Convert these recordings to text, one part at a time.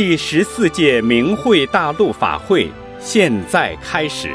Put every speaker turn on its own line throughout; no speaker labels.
第14届明慧大陆法会现在开始。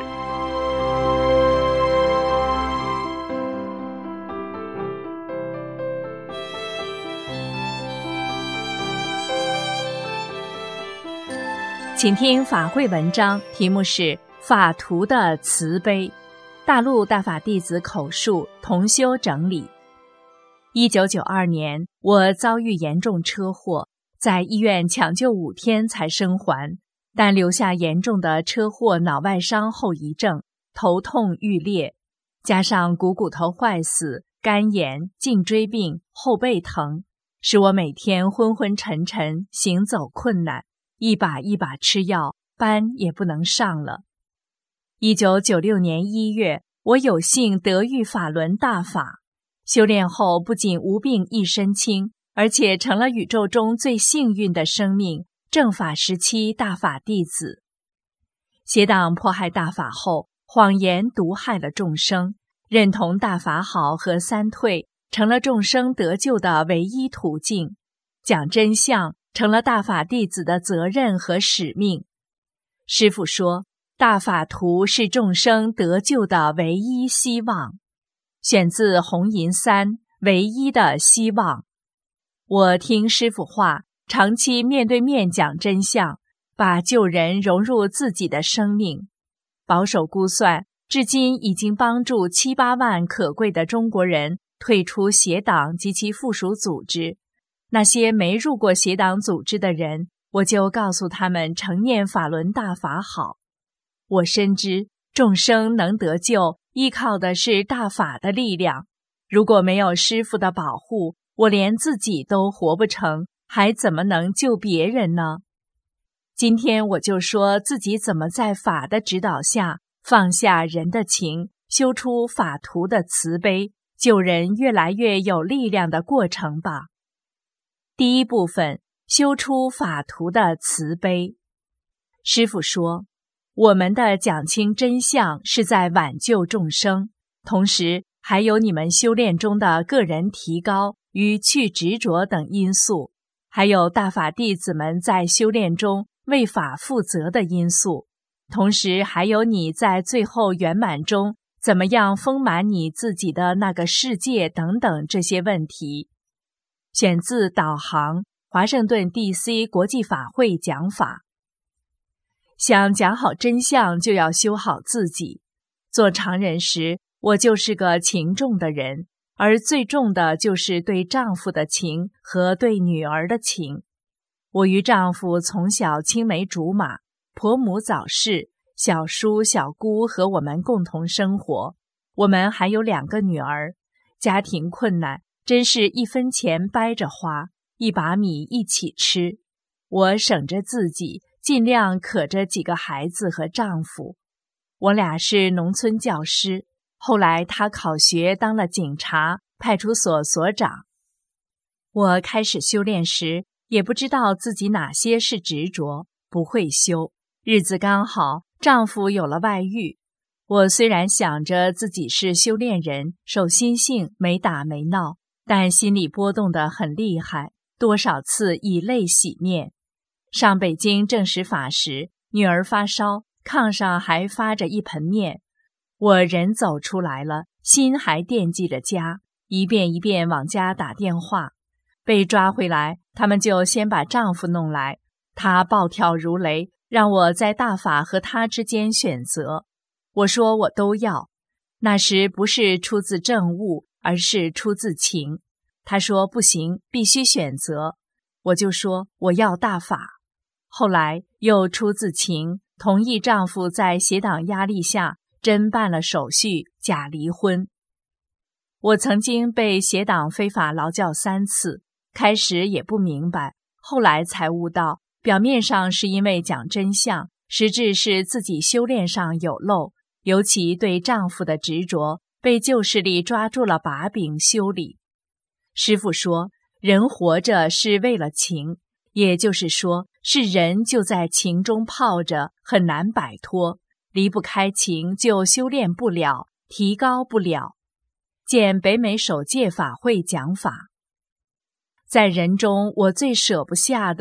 请听法会文章，题目是法图的慈悲，大陆大法弟子口述，同修整理。1992年，我遭遇严重车祸，在医院抢救5天才生还，但留下严重的车祸脑外伤后遗症，头痛欲裂，加上股头坏死、肝炎、颈椎病、后背疼，使我每天昏昏沉沉，行走困难，一把一把吃药，班也不能上了。1996年1月，我有幸得遇法轮大法，修炼后不仅无病一身轻，而且成了宇宙中最幸运的生命，正法时期大法弟子。邪党迫害大法后，谎言毒害了众生，认同大法好和三退，成了众生得救的唯一途径，讲真相成了大法弟子的责任和使命。师父说，大法图是众生得救的唯一希望。选自红银3，唯一的希望。我听师父话，长期面对面讲真相，把救人融入自己的生命。保守估算，至今已经帮助7、8万可贵的中国人退出邪党及其附属组织。那些没入过邪党组织的人，我就告诉他们承念法轮大法好。我深知众生能得救，依靠的是大法的力量。如果没有师父的保护，我连自己都活不成，还怎么能救别人呢？今天我就说自己怎么在法的指导下放下人的情，修出法图的慈悲，救人越来越有力量的过程吧。第一部分，修出法图的慈悲。师父说，我们的讲清真相是在挽救众生，同时还有你们修炼中的个人提高与去执着等因素，还有大法弟子们在修炼中为法负责的因素，同时还有你在最后圆满中怎么样丰满你自己的那个世界等等这些问题。选自导航，华盛顿 DC 国际法会讲法。想讲好真相，就要修好自己。做常人时，我就是个情重的人，而最重的就是对丈夫的情和对女儿的情。我与丈夫从小青梅竹马，婆母早逝，小叔小姑和我们共同生活。我们还有2个女儿，家庭困难，真是1分钱掰着花，1把米一起吃。我省着自己，尽量可着几个孩子和丈夫。我俩是农村教师，后来他考学当了警察、派出所所长。我开始修炼时，也不知道自己哪些是执着，不会修。日子刚好，丈夫有了外遇。我虽然想着自己是修炼人，守心性，没打没闹，但心里波动得很厉害，多少次以泪洗面。上北京证实法时，女儿发烧，炕上还发着一盆面。我人走出来了，心还惦记着家，一遍一遍往家打电话。被抓回来，他们就先把丈夫弄来，他暴跳如雷，让我在大法和他之间选择。我说我都要，那时不是出自政务，而是出自情。他说不行，必须选择。我就说我要大法。后来又出自情，同意丈夫在邪党压力下真办了手续，假离婚。我曾经被邪党非法劳教3次，开始也不明白，后来才悟到，表面上是因为讲真相，实质是自己修炼上有漏，尤其对丈夫的执着，被旧势力抓住了把柄修理。师父说，人活着是为了情，也就是说，是人就在情中泡着，很难摆脱，离不开情就修炼不了，提高不了。见北美首届法会讲法。在人中，我最舍不下的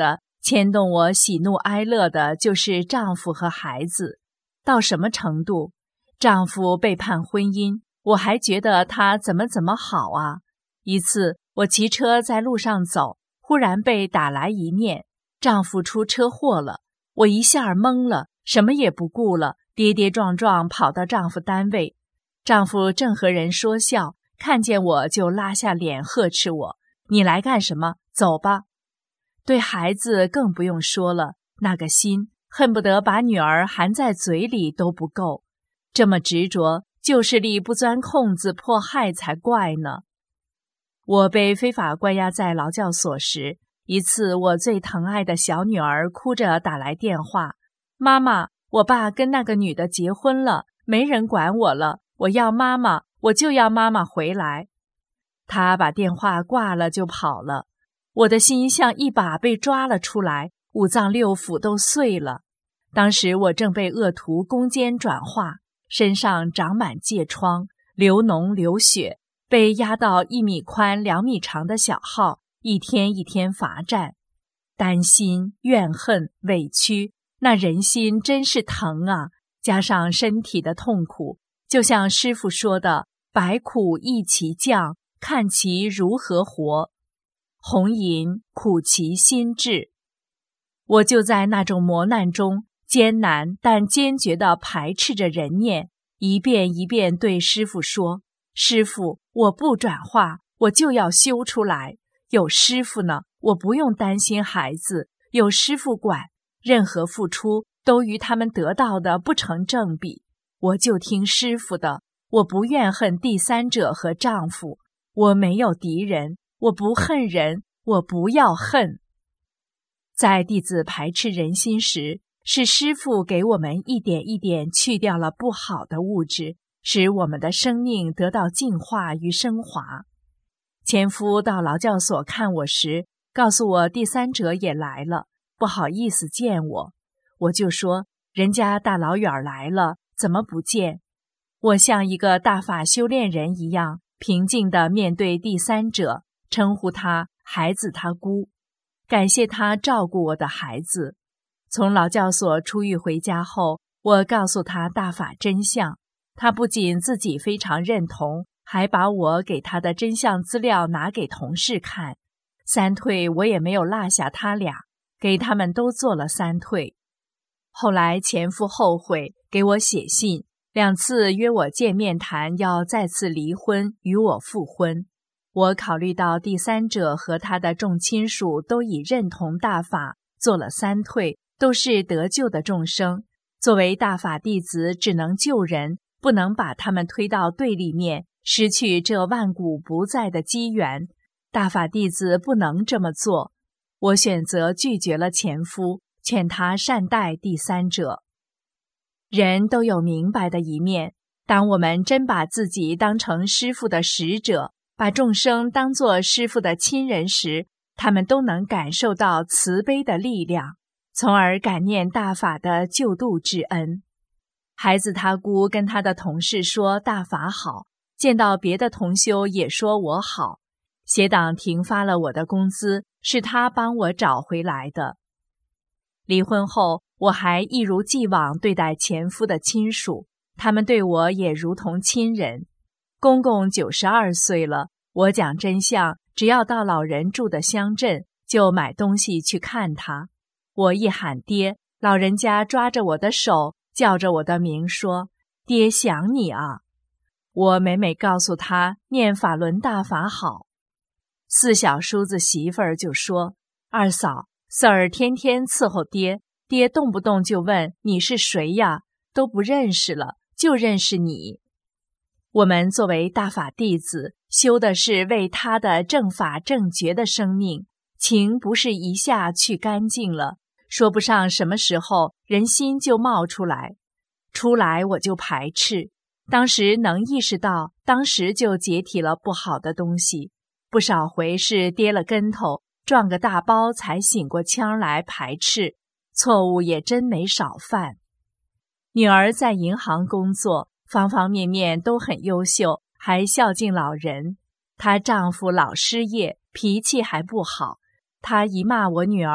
牵动我喜怒哀乐的就是丈夫和孩子。到什么程度？丈夫背叛婚姻，我还觉得他怎么好啊。一次我骑车在路上走，忽然被打来一面，丈夫出车祸了，我一下懵了，什么也不顾了，跌跌撞撞跑到丈夫单位。丈夫正和人说笑，看见我就拉下脸呵斥我：你来干什么？走吧。对孩子更不用说了，那个心恨不得把女儿含在嘴里都不够。这么执着，就是力不钻空子迫害才怪呢。我被非法关押在劳教所时，一次我最疼爱的小女儿哭着打来电话：妈妈，我爸跟那个女的结婚了，没人管我了，我要妈妈，我就要妈妈回来。她把电话挂了就跑了，我的心像一把被抓了出来，五脏六腑都碎了。当时我正被恶徒攻坚转化，身上长满疥疮，流脓流血，被压到1米宽2米长的小号，一天一天罚站。担心、怨恨、委屈，那人心真是疼啊！加上身体的痛苦，就像师父说的：百苦易其降，看其如何活。红饮苦其心志。我就在那种磨难中，艰难但坚决地排斥着人念，一遍一遍对师父说：师父，我不转化，我就要修出来。有师父呢，我不用担心孩子，有师父管，任何付出都与他们得到的不成正比。我就听师父的，我不怨恨第三者和丈夫，我没有敌人，我不恨人，我不要恨。在弟子排斥人心时，是师父给我们一点一点去掉了不好的物质，使我们的生命得到净化与升华。前夫到劳教所看我时，告诉我第三者也来了，不好意思见我。我就说，人家大老远来了，怎么不见？我像一个大法修炼人一样，平静地面对第三者，称呼他孩子他姑，感谢他照顾我的孩子。从劳教所出狱回家后，我告诉他大法真相，他不仅自己非常认同，还把我给他的真相资料拿给同事看。三退我也没有落下他俩，给他们都做了三退。后来前夫后悔，给我写信，2次约我见面谈，要再次离婚，与我复婚。我考虑到第三者和他的众亲属都已认同大法，做了三退，都是得救的众生，作为大法弟子只能救人，不能把他们推到对立面，失去这万古不再的机缘。大法弟子不能这么做，我选择拒绝了前夫，劝他善待第三者。人都有明白的一面，当我们真把自己当成师父的使者，把众生当作师父的亲人时，他们都能感受到慈悲的力量，从而感念大法的救度之恩。孩子他姑跟他的同事说大法好，见到别的同修也说我好，协党停发了我的工资，是他帮我找回来的。离婚后，我还一如既往对待前夫的亲属，他们对我也如同亲人。公公92岁了，我讲真相，只要到老人住的乡镇，就买东西去看他。我一喊爹，老人家抓着我的手，叫着我的名说：爹想你啊。我每每告诉他念法轮大法好。四小叔子媳妇儿就说：二嫂，四儿天天伺候爹，爹动不动就问你是谁呀，都不认识了，就认识你。我们作为大法弟子，修的是为他的正法正觉的生命，情不是一下去干净了，说不上什么时候人心就冒出来，出来我就排斥。当时能意识到，当时就解体了不好的东西，不少回是跌了跟头，撞个大包才醒过腔来排斥，错误也真没少犯。女儿在银行工作，方方面面都很优秀，还孝敬老人。她丈夫老失业，脾气还不好。她一骂我女儿，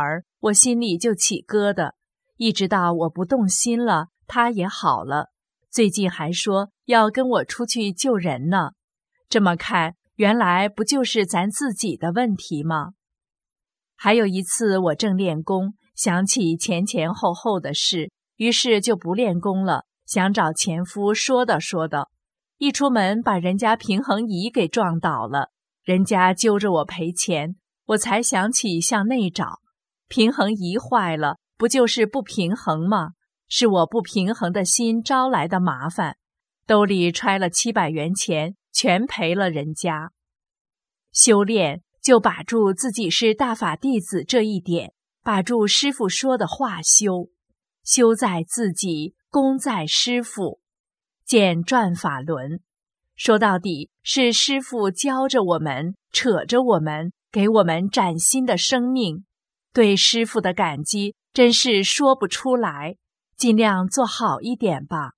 我心里就起疙瘩，一直到我不动心了，他也好了。最近还说要跟我出去救人呢。这么看，原来不就是咱自己的问题吗？还有一次我正练功，想起前前后后的事，于是就不练功了，想找前夫说道。一出门把人家平衡仪给撞倒了，人家揪着我赔钱，我才想起向内找。平衡仪坏了，不就是不平衡吗？是我不平衡的心招来的麻烦，兜里揣了700元钱，全赔了人家。修炼就把住自己是大法弟子这一点，把住师父说的话修，修在自己，功在师父。见转法轮，说到底是师父教着我们，扯着我们，给我们崭新的生命。对师父的感激真是说不出来，尽量做好一点吧。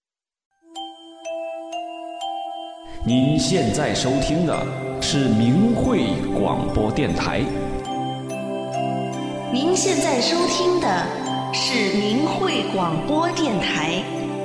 您现在收听的是明慧广播电台。
您现在收听的是明慧广播电台。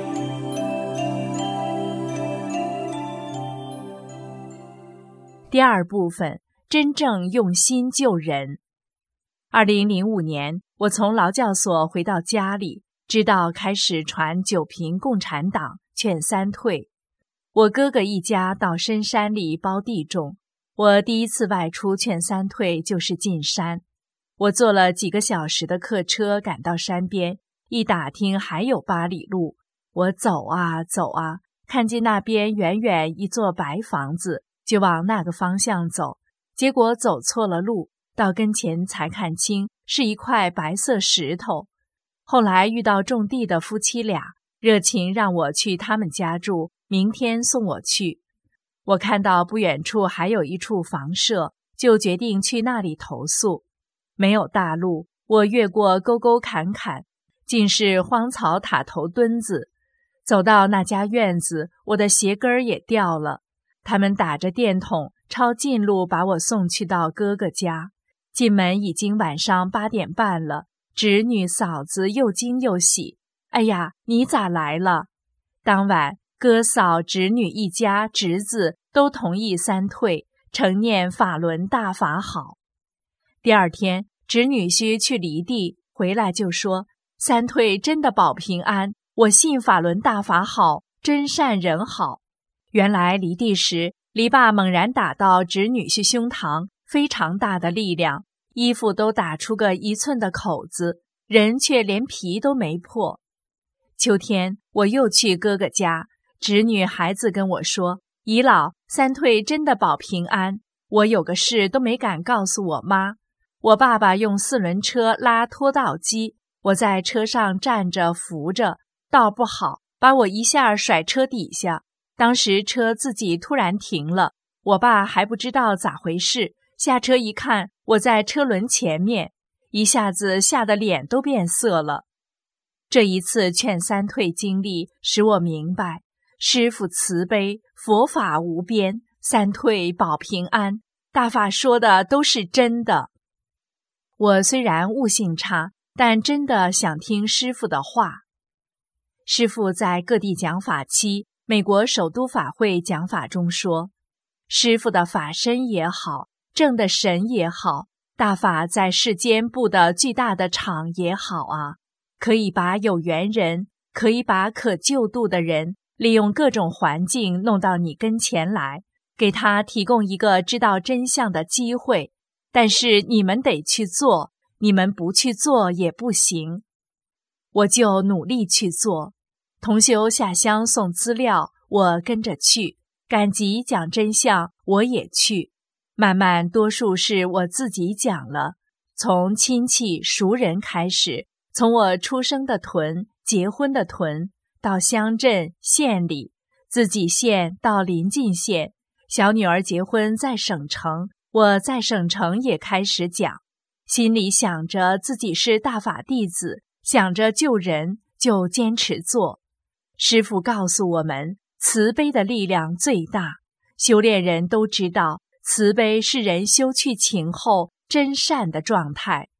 第二部分，真正用心救人。2005年，我从劳教所回到家里，知道开始传九平共产党，劝三退。我哥哥一家到深山里包地种，我第一次外出劝三退就是进山。我坐了几个小时的客车赶到山边，一打听还有8里路。我走啊走啊，看见那边远远一座白房子，就往那个方向走，结果走错了路，到跟前才看清是一块白色石头。后来遇到种地的夫妻俩，热情让我去他们家住，明天送我去。我看到不远处还有一处房舍，就决定去那里投宿。没有大路，我越过沟沟坎坎，尽是荒草塔头墩子。走到那家院子，我的鞋跟也掉了。他们打着电筒，抄近路把我送去到哥哥家。进门已经晚上8点半了，侄女嫂子又惊又喜：“哎呀，你咋来了？”当晚，哥嫂侄女一家侄子都同意三退，承念法轮大法好。第二天，侄女婿去犁地，回来就说：“三退真的保平安，我信法轮大法好，真善人好。”原来犁地时，篱笆猛然打到侄女婿胸膛，非常大的力量，衣服都打出个1寸的口子，人却连皮都没破。秋天，我又去哥哥家，侄女孩子跟我说：“姨老，三退真的保平安。”我有个事都没敢告诉我妈。我爸爸用4轮车拉拖道机，我在车上站着扶着，道不好，把我一下甩车底下。当时车自己突然停了，我爸还不知道咋回事，下车一看，我在车轮前面，一下子吓得脸都变色了。这一次劝三退经历使我明白，师父慈悲，佛法无边，三退保平安，大法说的都是真的。我虽然悟性差，但真的想听师父的话。师父在各地讲法期，美国首都法会讲法中说，师父的法身也好，正的神也好，大法在世间布的巨大的场也好啊，可以把有缘人，可以把可救度的人，利用各种环境弄到你跟前来，给他提供一个知道真相的机会。但是你们得去做，你们不去做也不行。我就努力去做。同修下乡送资料，我跟着去；赶集讲真相，我也去。慢慢多数是我自己讲了，从亲戚熟人开始，从我出生的屯、结婚的屯，到乡镇、县里，自己县到邻近县，小女儿结婚在省城，我在省城也开始讲，心里想着自己是大法弟子，想着救人，就坚持做。师父告诉我们，慈悲的力量最大，修炼人都知道，慈悲是人修去情后真善的状态。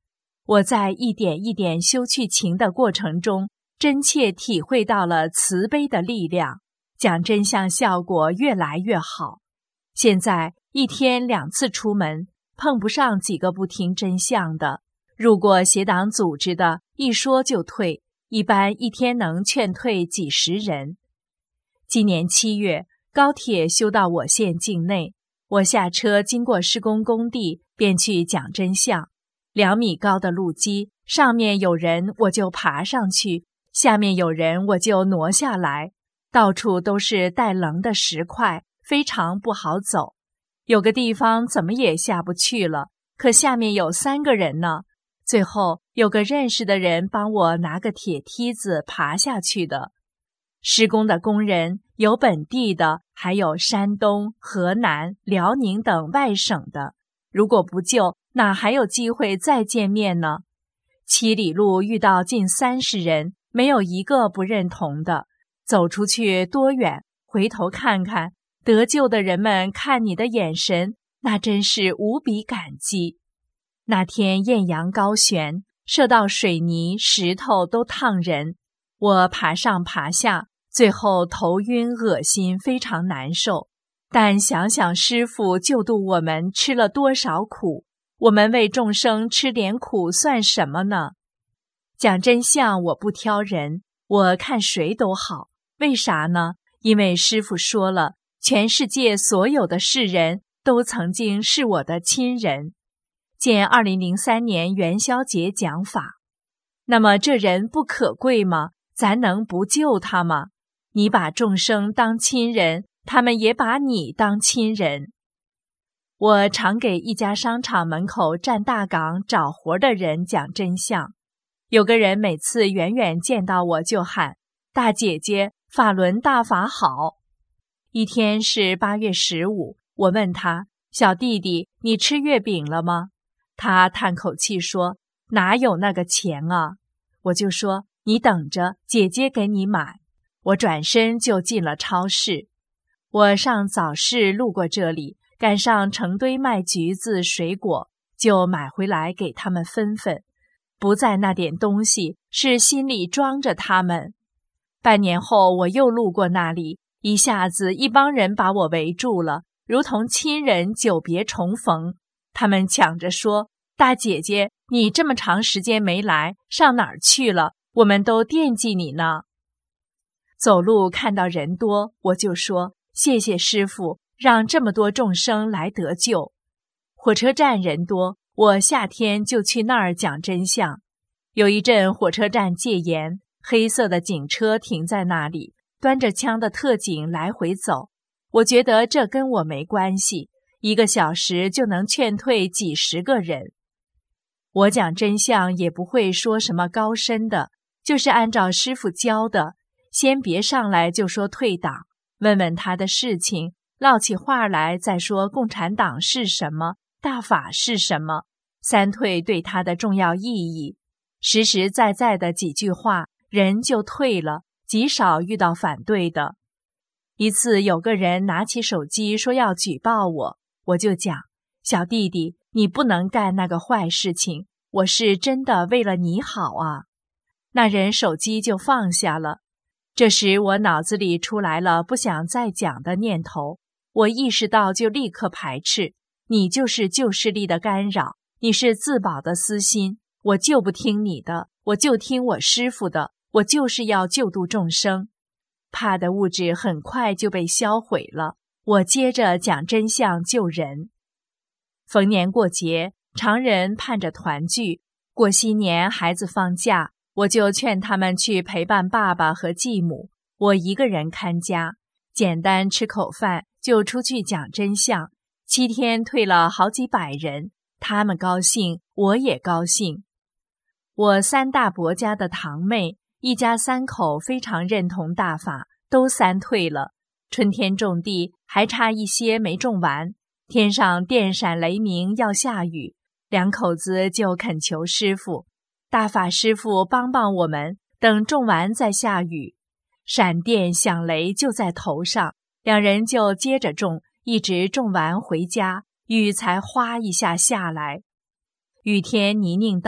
我在一点一点修去情的过程中，真切体会到了慈悲的力量，讲真相效果越来越好。现在一天2次出门，碰不上几个不听真相的，入过邪党组织的，一说就退，一般一天能劝退几十人。今年7月，高铁修到我县境内，我下车经过施工工地，便去讲真相。2米高的路基，上面有人我就爬上去，下面有人我就挪下来，到处都是带棱的石块，非常不好走。有个地方怎么也下不去了，可下面有3个人呢。最后有个认识的人帮我拿个铁梯子爬下去的。施工的工人有本地的，还有山东、河南、辽宁等外省的，如果不救，哪还有机会再见面呢？7里路遇到近30人，没有一个不认同的。走出去多远，回头看看，得救的人们看你的眼神，那真是无比感激。那天艳阳高悬，射到水泥、石头都烫人，我爬上爬下，最后头晕恶心，非常难受。但想想师父救度我们吃了多少苦，我们为众生吃点苦算什么呢？讲真相我不挑人，我看谁都好。为啥呢？因为师父说了，全世界所有的世人都曾经是我的亲人。见2003年元宵节讲法。那么这人不可贵吗？咱能不救他吗？你把众生当亲人，他们也把你当亲人。我常给一家商场门口站大岗找活的人讲真相。有个人每次远远见到我就喊：大姐姐，法轮大法好。一天是8月15，我问他：小弟弟，你吃月饼了吗？他叹口气说：哪有那个钱啊？我就说：你等着，姐姐给你买。我转身就进了超市。我上早市路过这里，赶上成堆卖橘子水果，就买回来给他们分分。不在那点东西，是心里装着他们。半年后我又路过那里，一下子一帮人把我围住了，如同亲人久别重逢。他们抢着说：大姐姐，你这么长时间没来，上哪儿去了？我们都惦记你呢。走路看到人多，我就说：谢谢师父，让这么多众生来得救。火车站人多，我夏天就去那儿讲真相。有一阵火车站戒严，黑色的警车停在那里，端着枪的特警来回走。我觉得这跟我没关系，1个小时就能劝退几十个人。我讲真相也不会说什么高深的，就是按照师父教的，先别上来就说退党，问问他的事情，唠起话来再说共产党是什么，大法是什么，3退对他的重要意义。实实在在的几句话，人就退了，极少遇到反对的。一次有个人拿起手机说要举报我，我就讲：小弟弟，你不能干那个坏事情，我是真的为了你好啊。那人手机就放下了。这时我脑子里出来了不想再讲的念头，我意识到就立刻排斥，你就是旧势力的干扰，你是自保的私心，我就不听你的，我就听我师父的，我就是要救度众生。怕的物质很快就被销毁了，我接着讲真相救人。逢年过节，常人盼着团聚，过新年孩子放假，我就劝他们去陪伴爸爸和继母，我一个人看家，简单吃口饭就出去讲真相。7天退了好几百人，他们高兴，我也高兴。我3大伯家的堂妹，一家3口非常认同大法，都3退了。春天种地，还差一些没种完，天上电闪雷鸣要下雨，2口子就恳求师父，大法师父帮帮我们，等种完再下雨。闪电响雷就在头上，2人就接着种，一直种完回家，雨才哗一下下来。雨天泥泞道，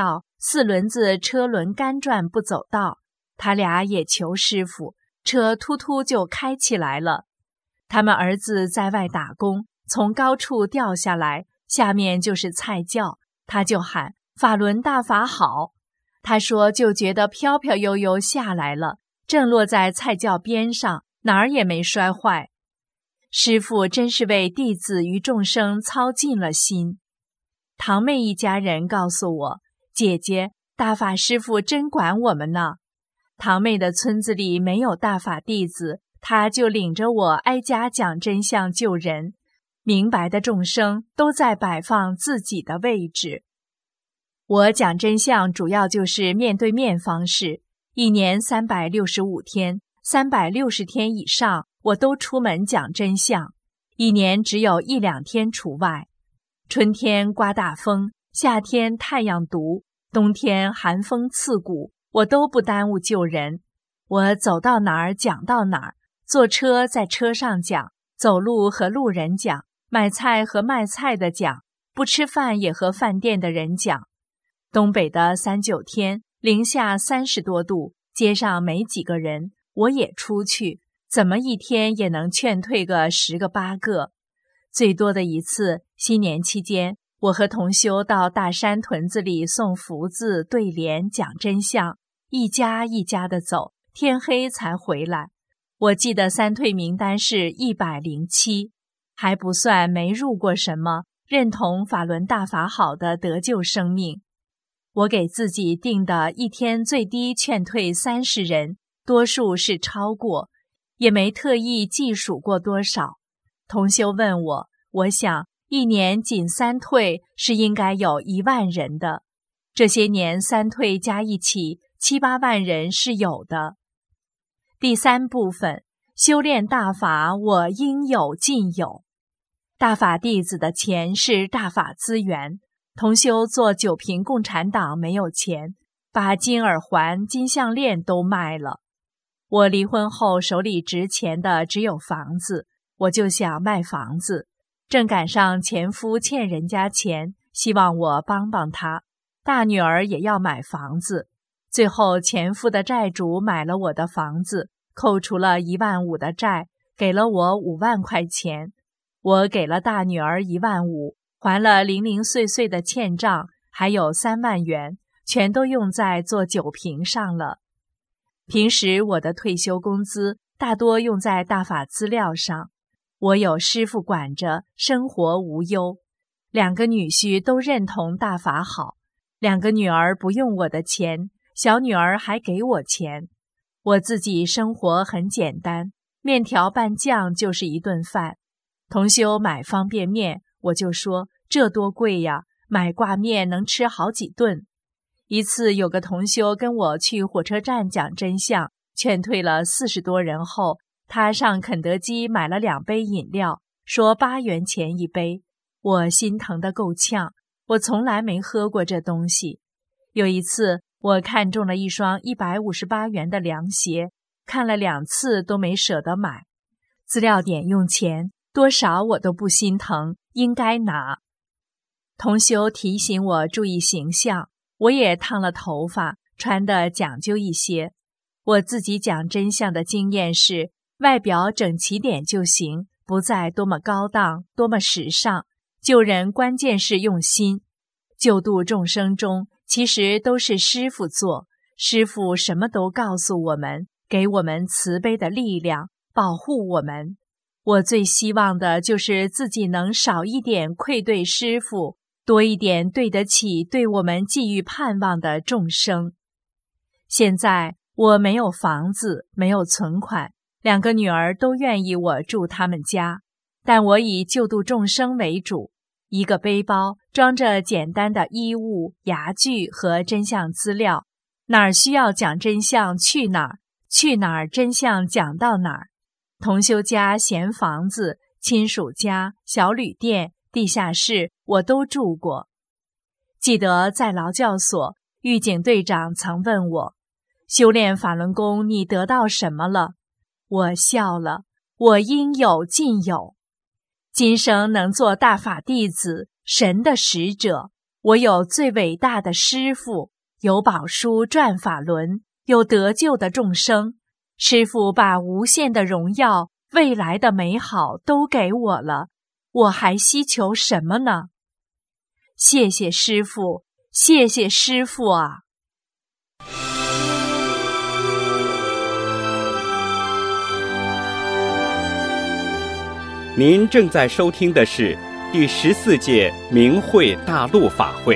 4轮子车轮干转不走道，他俩也求师傅，车突突就开起来了。他们儿子在外打工，从高处掉下来，下面就是菜窖，他就喊法轮大法好。他说就觉得飘飘悠悠下来了，正落在菜窖边上，哪儿也没摔坏。师父真是为弟子与众生操尽了心。堂妹一家人告诉我，姐姐，大法师父真管我们呢。堂妹的村子里没有大法弟子，他就领着我挨家讲真相救人，明白的众生都在摆放自己的位置。我讲真相主要就是面对面方式，一年365天，360天以上我都出门讲真相，一年只有1-2天除外。春天刮大风，夏天太阳毒，冬天寒风刺骨，我都不耽误救人。我走到哪儿讲到哪儿，坐车在车上讲，走路和路人讲，买菜和卖菜的讲，不吃饭也和饭店的人讲。东北的39天，零下30多度，街上没几个人，我也出去，怎么一天也能劝退个10个8个。最多的一次，新年期间，我和同修到大山屯子里送福字、对联、讲真相，一家一家的走，天黑才回来。我记得3退名单是107，还不算没入过什么认同法轮大法好的得救生命。我给自己定的一天最低劝退30人，多数是超过，也没特意计数过多少。同修问我，我想一年仅3退是应该有1万人的，这些年3退加一起7-8万人是有的。第3部分，修炼大法我应有尽有。大法弟子的钱是大法资源，同修做9品共产党没有钱，把金耳环、金项链都卖了。我离婚后手里值钱的只有房子，我就想卖房子，正赶上前夫欠人家钱，希望我帮帮他。大女儿也要买房子，最后前夫的债主买了我的房子，扣除了1万5的债，给了我5万块钱。我给了大女儿1万5，还了零零碎碎的欠账，还有3万元，全都用在做9品上了。平时我的退休工资大多用在大法资料上，我有师父管着，生活无忧。2个女婿都认同大法好，2个女儿不用我的钱，小女儿还给我钱。我自己生活很简单，面条拌酱就是1顿饭。同修买方便面，我就说这多贵呀，买挂面能吃好几顿。一次有个同修跟我去火车站讲真相，劝退了40多人后，他上肯德基买了2杯饮料，说8元钱一杯。我心疼得够呛，我从来没喝过这东西。有一次我看中了一双158元的凉鞋，看了2次都没舍得买。资料点用钱多少我都不心疼，应该拿。同修提醒我注意形象，我也烫了头发，穿得讲究一些。我自己讲真相的经验是，外表整齐点就行，不再多么高档，多么时尚。救人关键是用心。救度众生中，其实都是师父做，师父什么都告诉我们，给我们慈悲的力量，保护我们。我最希望的就是自己能少一点愧对师父，多一点对得起对我们寄予盼望的众生。现在我没有房子，没有存款，2个女儿都愿意我住他们家，但我以救度众生为主。1个背包装着简单的衣物、牙具和真相资料，哪儿需要讲真相去哪儿，去哪儿真相讲到哪儿。同修家闲房子，亲属家、小旅店、地下室我都住过。记得在劳教所，狱警队长曾问我，修炼法轮功你得到什么了？我笑了，我应有尽有。今生能做大法弟子，神的使者，我有最伟大的师父， 有宝书转法轮，有得救的众生。师父把无限的荣耀、未来的美好都给我了，我还希求什么呢？谢谢师父，谢谢师父啊！
您正在收听的是第14届明慧大陆法会。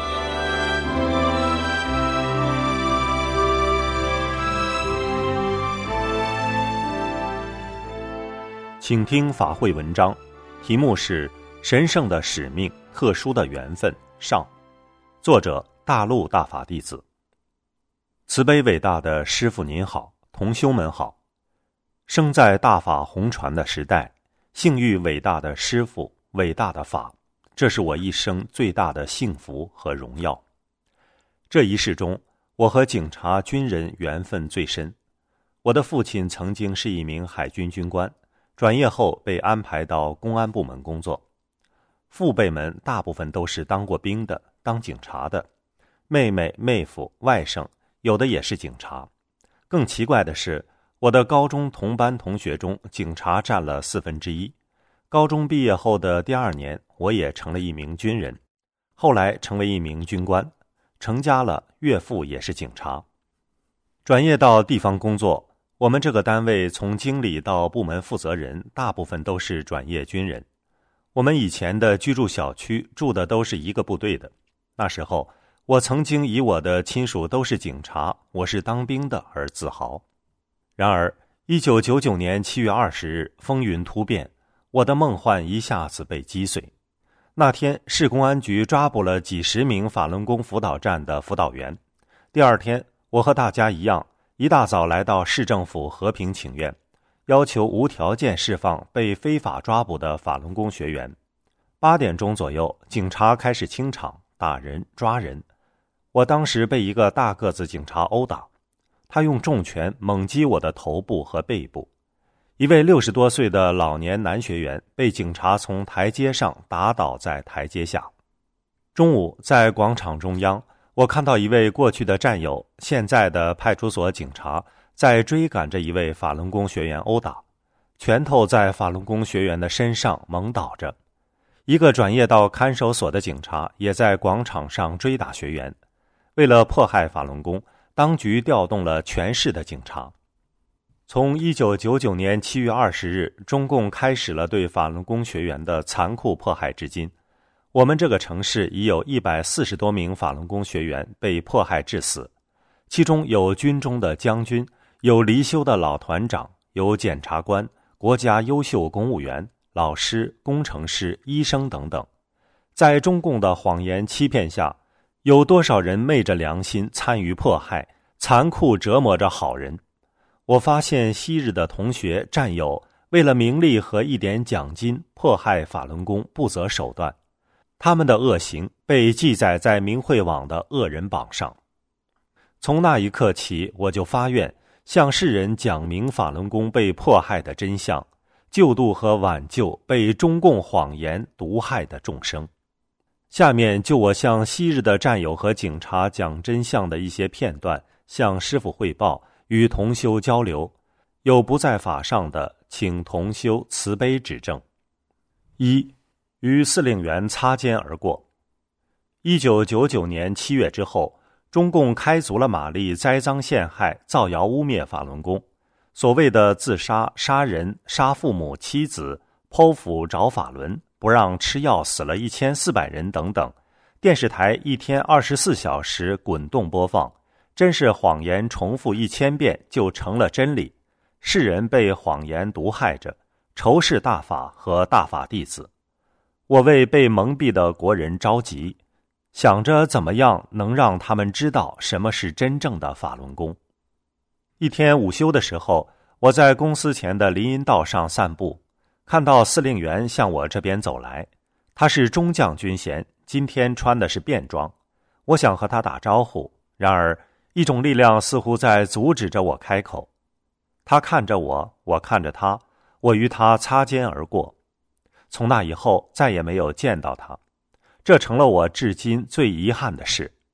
请听法会文章，题目是《神圣的使命，特殊的缘分》上，作者大陆大法弟子。慈悲伟大的师父您好，同修们好。生在大法弘传的时代，幸遇伟大的师父、伟大的法，这是我一生最大的幸福和荣耀。这一世中，我和警察、军人缘分最深。我的父亲曾经是一名海军军官，转业后被安排到公安部门工作。父辈们大部分都是当过兵的，当警察的，妹妹、妹夫、外甥有的也是警察。更奇怪的是，我的高中同班同学中，警察占了1/4。高中毕业后的第2年，我也成了一名军人，后来成为一名军官，成家了，岳父也是警察。转业到地方工作，我们这个单位从经理到部门负责人，大部分都是转业军人。我们以前的居住小区住的都是一个部队的。那时候，我曾经以我的亲属都是警察，我是当兵的而自豪。然而，1999年7月20日，风云突变，我的梦幻一下子被击碎。那天，市公安局抓捕了几十名法轮功辅导站的辅导员。第2天，我和大家一样，一大早来到市政府和平请愿，要求无条件释放被非法抓捕的法轮功学员。8点钟左右，警察开始清场，打人、抓人。我当时被一个大个子警察殴打，他用重拳猛击我的头部和背部。一位60多岁的老年男学员被警察从台阶上打倒在台阶下。中午，在广场中央，我看到一位过去的战友，现在的派出所警察，在追赶着一位法轮功学员殴打，拳头在法轮功学员的身上猛捣着。一个转业到看守所的警察也在广场上追打学员。为了迫害法轮功，当局调动了全市的警察。从1999年7月20日，中共开始了对法轮功学员的残酷迫害至今。我们这个城市已有140多名法轮功学员被迫害致死，其中有军中的将军，有离休的老团长，有检察官、国家优秀公务员、老师、工程师、医生等等。在中共的谎言欺骗下，有多少人昧着良心参与迫害，残酷折磨着好人。我发现昔日的同学、战友为了名利和一点奖金迫害法轮功，不择手段。他们的恶行被记载在明慧网的恶人榜上。从那一刻起，我就发愿向世人讲明法轮功被迫害的真相，救度和挽救被中共谎言毒害的众生。下面就我向昔日的战友和警察讲真相的一些片段，向师父汇报，与同修交流。有不在法上的，请同修慈悲指正。1. 与司令员擦肩而过。1999年7月之后，中共开足了马力栽赃陷害、造谣污蔑法轮功。所谓的自杀、杀人、杀父母妻子、剖腹找法轮、不让吃药死了1400人等等，电视台一天24小时滚动播放，真是谎言重复1000遍就成了真理。世人被谎言毒害着，仇视大法和大法弟子。我为被蒙蔽的国人着急，想着怎么样能让他们知道什么是真正的法轮功。一天午休的时候，我在公司前的林荫道上散步，看到司令员向我这边走来。他是中将军衔，今天穿的是便装。我想和他打招呼，然而一种力量似乎在阻止着我开口。他看着我，我看着他，我与他擦肩而过。从那以后再也没有见到他，这成了我至今最遗憾的事。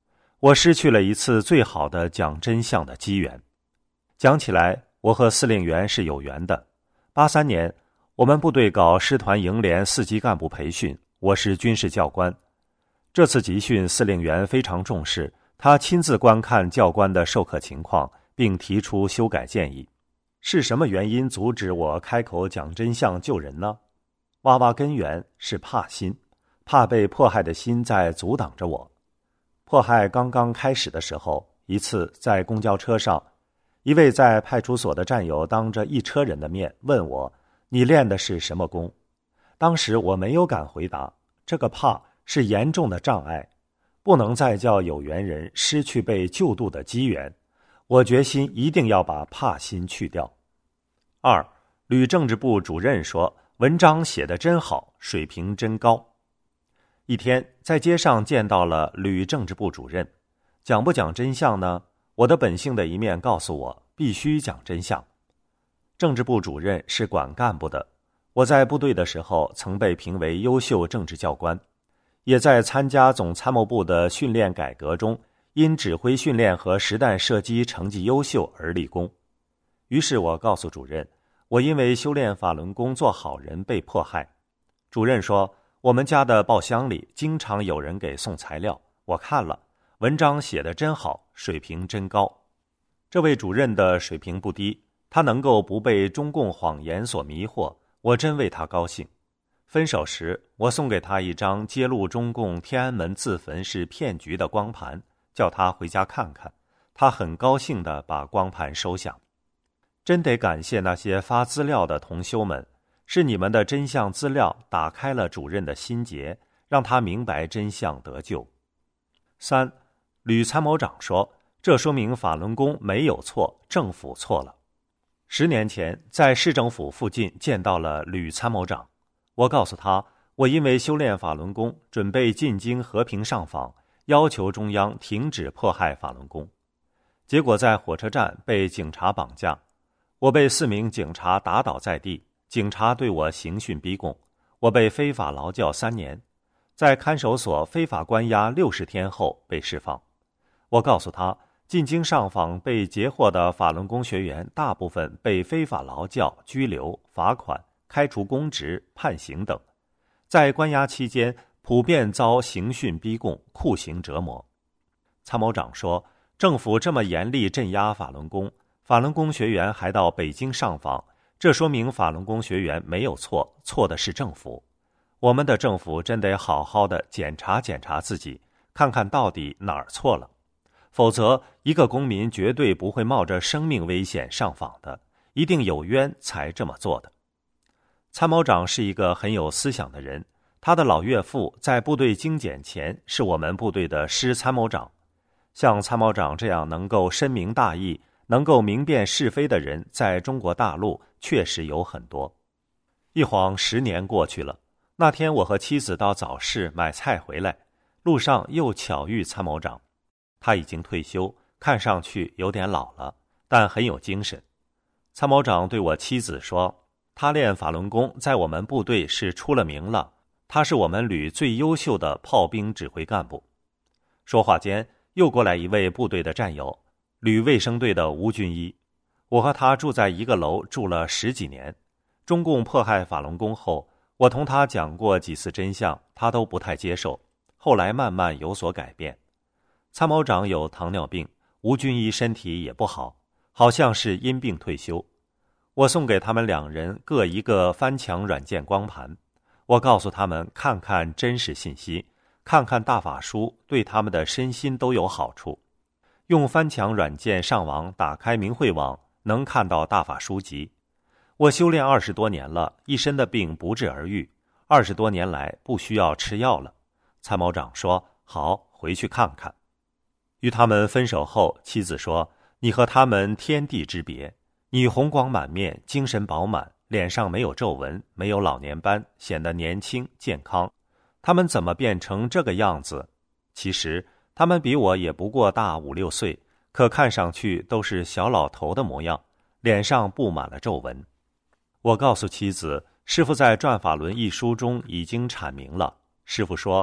我失去了一次最好的讲真相的机缘。讲起来，我和司令员是有缘的。83年，我们部队搞师团营连4级干部培训，我是军事教官。这次集训，司令员非常重视，他亲自观看教官的授课情况，并提出修改建议。是什么原因阻止我开口讲真相救人呢？挖挖根源是怕心，怕被迫害的心在阻挡着我。迫害刚刚开始的时候，一次在公交车上，一位在派出所的战友当着一车人的面问我：“你练的是什么功？”当时我没有敢回答，这个怕是严重的障碍，不能再叫有缘人失去被救度的机缘。我决心一定要把怕心去掉。2. 吕政治部主任说：“文章写得真好，水平真高。”一天在街上见到了吕政治部主任，讲不讲真相呢？我的本性的一面告诉我，必须讲真相。政治部主任是管干部的，我在部队的时候曾被评为优秀政治教官，也在参加总参谋部的训练改革中，因指挥训练和实弹射击成绩优秀而立功。于是我告诉主任，我因为修炼法轮功做好人被迫害。主任说，我们家的报箱里经常有人给送材料，我看了，文章写得真好，水平真高。这位主任的水平不低，他能够不被中共谎言所迷惑，我真为他高兴。分手时，我送给他一张揭露中共天安门自焚是骗局的光盘，叫他回家看看。他很高兴地把光盘收下。真得感谢那些发资料的同修们，是你们的真相资料打开了主任的心结，让他明白真相得救。3. 吕参谋长说，这说明法轮功没有错，政府错了。10年前在市政府附近见到了吕参谋长，我告诉他，我因为修炼法轮功，准备进京和平上访，要求中央停止迫害法轮功。结果在火车站被警察绑架，我被4名警察打倒在地，警察对我刑讯逼供，我被非法劳教3年，在看守所非法关押60天后被释放。我告诉他，进京上访被截获的法轮功学员大部分被非法劳教、拘留、罚款、开除公职、判刑等，在关押期间普遍遭刑讯逼供、酷刑折磨。参谋长说，政府这么严厉镇压法轮功，法轮功学员还到北京上访，这说明法轮功学员没有错，错的是政府。我们的政府真得好好的检查检查自己，看看到底哪儿错了。否则，一个公民绝对不会冒着生命危险上访的，一定有冤才这么做的。参谋长是一个很有思想的人，他的老岳父在部队精简前是我们部队的师参谋长。像参谋长这样能够深明大义，能够明辨是非的人，在中国大陆确实有很多。一晃10年过去了，那天我和妻子到早市买菜回来，路上又巧遇参谋长。他已经退休，看上去有点老了，但很有精神。参谋长对我妻子说，他练法轮功在我们部队是出了名了，他是我们旅最优秀的炮兵指挥干部。说话间，又过来一位部队的战友，旅卫生队的吴军医。我和他住在一个楼，住了10几年。中共迫害法轮功后，我同他讲过几次真相，他都不太接受，后来慢慢有所改变。参谋长有糖尿病，吴军医身体也不好，好像是因病退休。我送给他们2人各一个翻墙软件光盘，我告诉他们看看真实信息，看看大法书，对他们的身心都有好处。用翻墙软件上网，打开明慧网，能看到大法书籍。我修炼20多年了，一身的病不治而愈，20多年来不需要吃药了。参谋长说，好，回去看看。与他们分手后，妻子说，你和他们天地之别，你红光满面，精神饱满，脸上没有皱纹，没有老年斑，显得年轻健康。他们怎么变成这个样子？其实他们比我也不过大5、6岁，可看上去都是小老头的模样，脸上布满了皱纹。我告诉妻子，师父在《转法轮》一书中已经阐明了。师父说，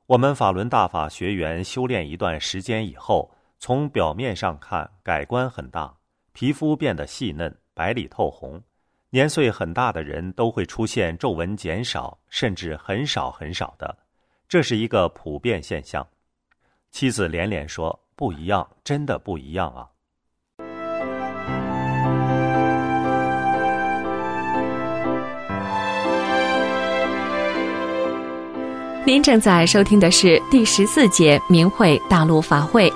我们法轮大法学员修炼一段时间以后，从表面上看改观很大，皮肤变得细嫩，白里透红。年岁很大的人都会出现皱纹减少，甚至很少很少的，这是一个普遍现象。妻子连连说：“不一样，真的不一样啊！”
您正在收听的是第14节明慧大陆法会。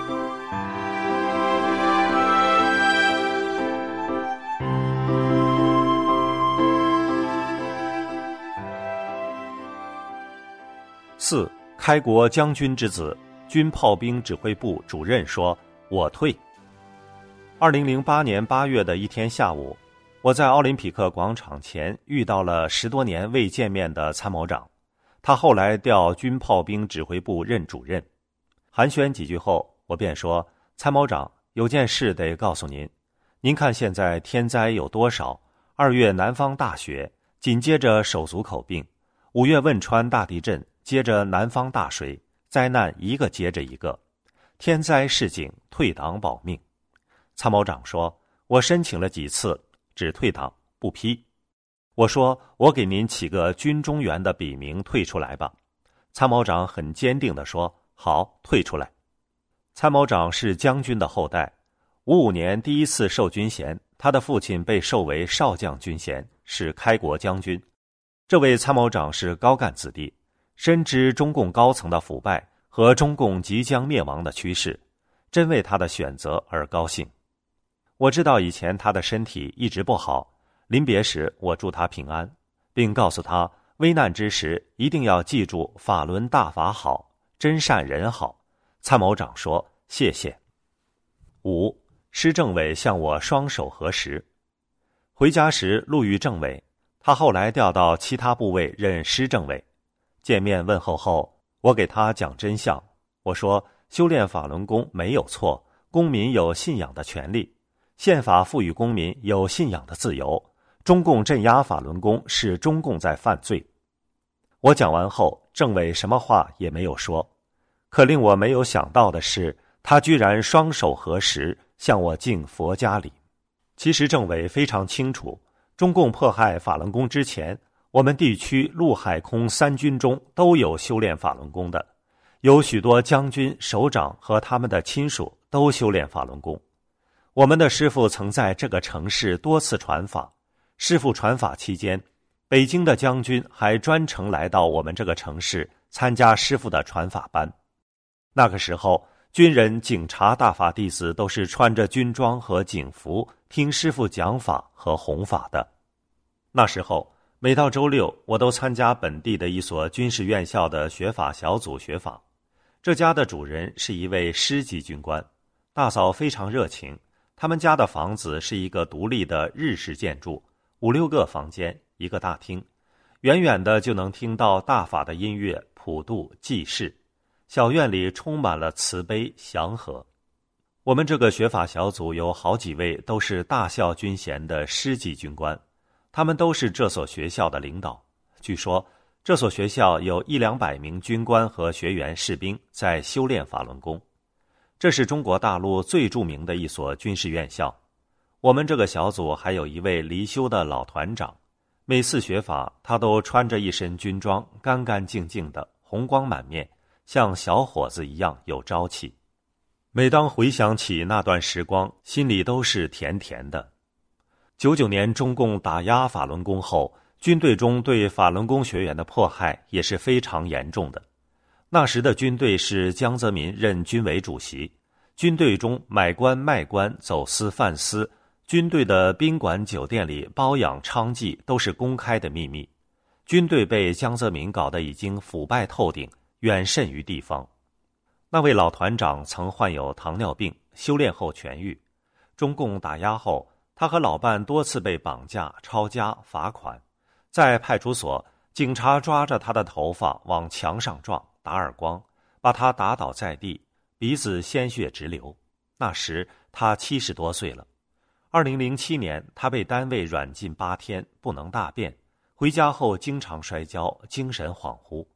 4. 开国将军之子，军炮兵指挥部主任说：“我退。”2008年8月的一天下午，我在奥林匹克广场前遇到了10多年未见面的参谋长。他后来调军炮兵指挥部任主任。寒暄几句后，我便说：“参谋长，有件事得告诉您。您看现在天灾有多少？2月南方大雪，紧接着手足口病；5月汶川大地震，接着南方大水，灾难一个接着一个。天灾示警，退党保命。”参谋长说：“我申请了几次，只退党不批。”我说：“我给您起个军中原的笔名，退出来吧。”参谋长很坚定地说：“好，退出来。”参谋长是将军的后代，55年第一次授军衔，他的父亲被授为少将军衔，是开国将军。这位参谋长是高干子弟，深知中共高层的腐败和中共即将灭亡的趋势，真为他的选择而高兴。我知道以前他的身体一直不好，临别时我祝他平安，并告诉他危难之时一定要记住法轮大法好，真善人好。参谋长说：“谢谢。”5. 师政委向我双手合十。回家时路遇政委，他后来调到其他部位任师政委。见面问候后，我给他讲真相。我说：“修炼法轮功没有错，公民有信仰的权利，宪法赋予公民有信仰的自由。中共镇压法轮功是中共在犯罪。”我讲完后，政委什么话也没有说。可令我没有想到的是，他居然双手合十向我敬佛家礼。其实政委非常清楚，中共迫害法轮功之前，我们地区陆海空3军中都有修炼法轮功的，有许多将军首长和他们的亲属都修炼法轮功。我们的师父曾在这个城市多次传法，师父传法期间，北京的将军还专程来到我们这个城市参加师父的传法班。那个时候，军人、警察、大法弟子都是穿着军装和警服听师父讲法和弘法的。那时候每到周6，我都参加本地的一所军事院校的学法小组学法。这家的主人是一位师级军官，大嫂非常热情。他们家的房子是一个独立的日式建筑，5、6个房间，一个大厅，远远的就能听到大法的音乐、普渡、祭祀。小院里充满了慈悲祥和。我们这个学法小组有好几位都是大校军衔的师级军官，他们都是这所学校的领导。据说这所学校有100-200名军官和学员士兵在修炼法轮功。这是中国大陆最著名的一所军事院校。我们这个小组还有一位离休的老团长，每次学法他都穿着一身军装，干干净净的，红光满面，像小伙子一样有朝气。每当回想起那段时光，心里都是甜甜的。99年中共打压法轮功后，军队中对法轮功学员的迫害也是非常严重的。那时的军队是江泽民任军委主席，军队中买官卖官、走私贩私，军队的宾馆酒店里包养娼妓都是公开的秘密。军队被江泽民搞得已经腐败透顶，远甚于地方。那位老团长曾患有糖尿病，修炼后痊愈。中共打压后，他和老伴多次被绑架、抄家、罚款。在派出所，警察抓着他的头发往墙上撞，打耳光，把他打倒在地，鼻子鲜血直流。那时他70多岁了。2007年，他被单位软禁8天，不能大便，回家后经常摔跤，精神恍惚。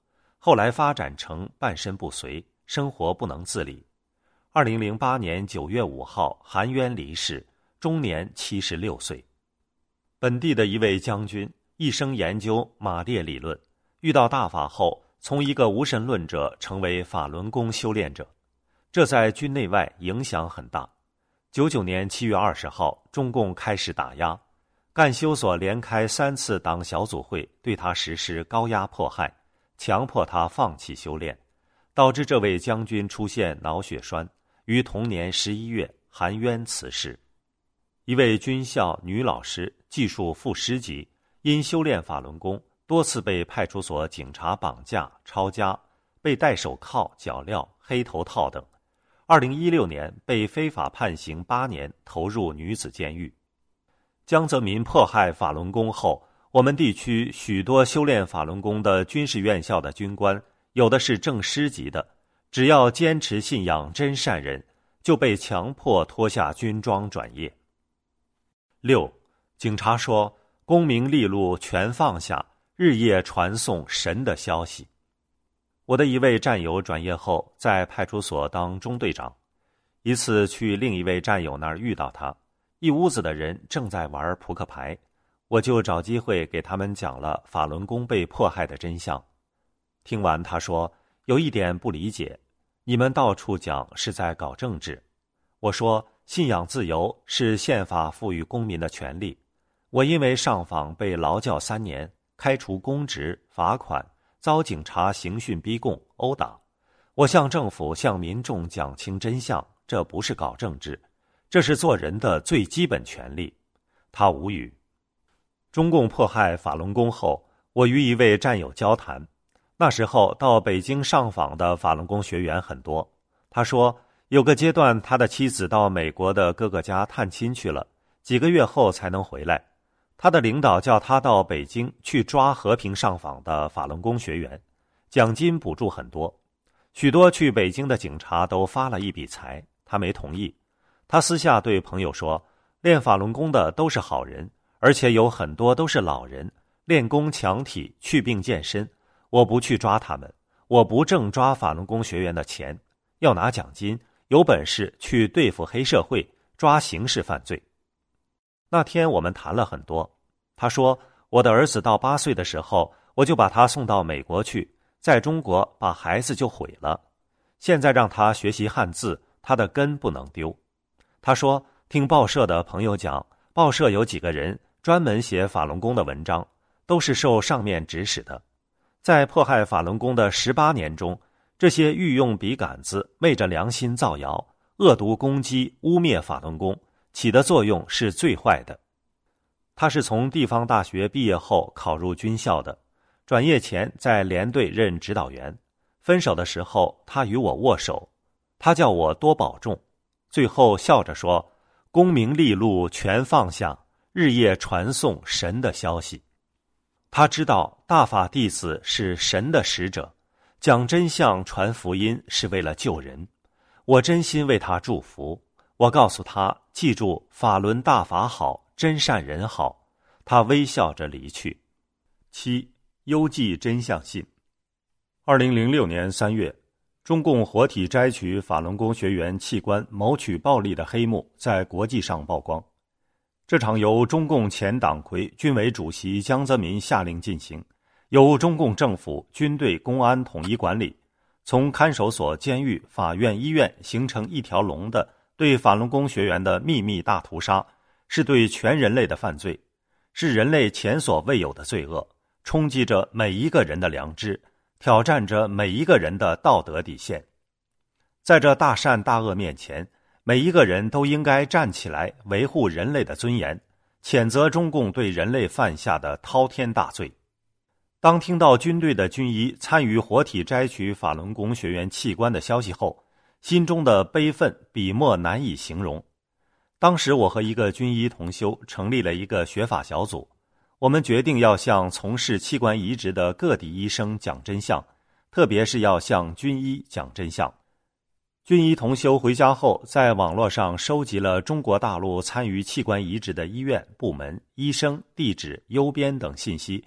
后来发展成半身不遂，生活不能自理。2008年9月5号含冤离世，终年76岁。本地的一位将军一生研究马列理论，遇到大法后，从一个无神论者成为法轮功修炼者，这在军内外影响很大。99年7月20号，中共开始打压，干休所连开3次党小组会，对他实施高压迫害，强迫他放弃修炼，导致这位将军出现脑血栓，于同年11月含冤辞世。一位军校女老师，技术副师级，因修炼法轮功，多次被派出所警察绑架、抄家，被戴手铐、脚镣、黑头套等。2016年被非法判刑8年，投入女子监狱。江泽民迫害法轮功后，我们地区许多修炼法轮功的军事院校的军官，有的是正师级的，只要坚持信仰真善人，就被强迫脱下军装转业。6. 警察说功名利禄全放下，日夜传送神的消息。我的一位战友转业后在派出所当中队长，一次去另一位战友那儿遇到他，一屋子的人正在玩扑克牌，我就找机会给他们讲了法轮功被迫害的真相。听完他说，有一点不理解，你们到处讲是在搞政治。我说，信仰自由是宪法赋予公民的权利。我因为上访被劳教3年，开除公职、罚款，遭警察刑讯逼供、殴打。我向政府、向民众讲清真相，这不是搞政治，这是做人的最基本权利。他无语。中共迫害法轮功后，我与一位战友交谈，那时候到北京上访的法轮功学员很多。他说，有个阶段他的妻子到美国的哥哥家探亲去了，几个月后才能回来。他的领导叫他到北京去抓和平上访的法轮功学员，奖金补助很多，许多去北京的警察都发了一笔财，他没同意。他私下对朋友说，练法轮功的都是好人，而且有很多都是老人，练功强体，祛病健身，我不去抓他们，我不挣抓法轮功学员的钱，要拿奖金，有本事去对付黑社会，抓刑事犯罪。那天我们谈了很多，他说，我的儿子到8岁的时候，我就把他送到美国去，在中国把孩子就毁了，现在让他学习汉字，他的根不能丢。他说，听报社的朋友讲，报社有几个人专门写法轮功的文章，都是受上面指使的。在迫害法轮功的18年中，这些御用笔杆子昧着良心造谣，恶毒攻击、污蔑法轮功，起的作用是最坏的。他是从地方大学毕业后考入军校的，转业前在连队任指导员。分手的时候，他与我握手，他叫我多保重，最后笑着说，功名利禄全放下，日夜传颂神的消息。他知道大法弟子是神的使者，讲真相传福音是为了救人，我真心为他祝福。我告诉他，记住法轮大法好，真善人好。他微笑着离去。7. 邮寄真相信。2006年3月，中共活体摘取法轮功学员器官谋取暴利的黑幕在国际上曝光。这场由中共前党魁、军委主席江泽民下令进行，由中共政府、军队、公安统一管理，从看守所、监狱、法院、医院形成一条龙的对法轮功学员的秘密大屠杀，是对全人类的犯罪，是人类前所未有的罪恶，冲击着每一个人的良知，挑战着每一个人的道德底线。在这大善大恶面前，每一个人都应该站起来维护人类的尊严，谴责中共对人类犯下的滔天大罪。当听到军队的军医参与活体摘取法轮功学员器官的消息后，心中的悲愤笔墨难以形容。当时我和一个军医同修成立了一个学法小组，我们决定要向从事器官移植的各地医生讲真相，特别是要向军医讲真相。军医同修回家后，在网络上收集了中国大陆参与器官移植的医院、部门、医生、地址、邮编等信息，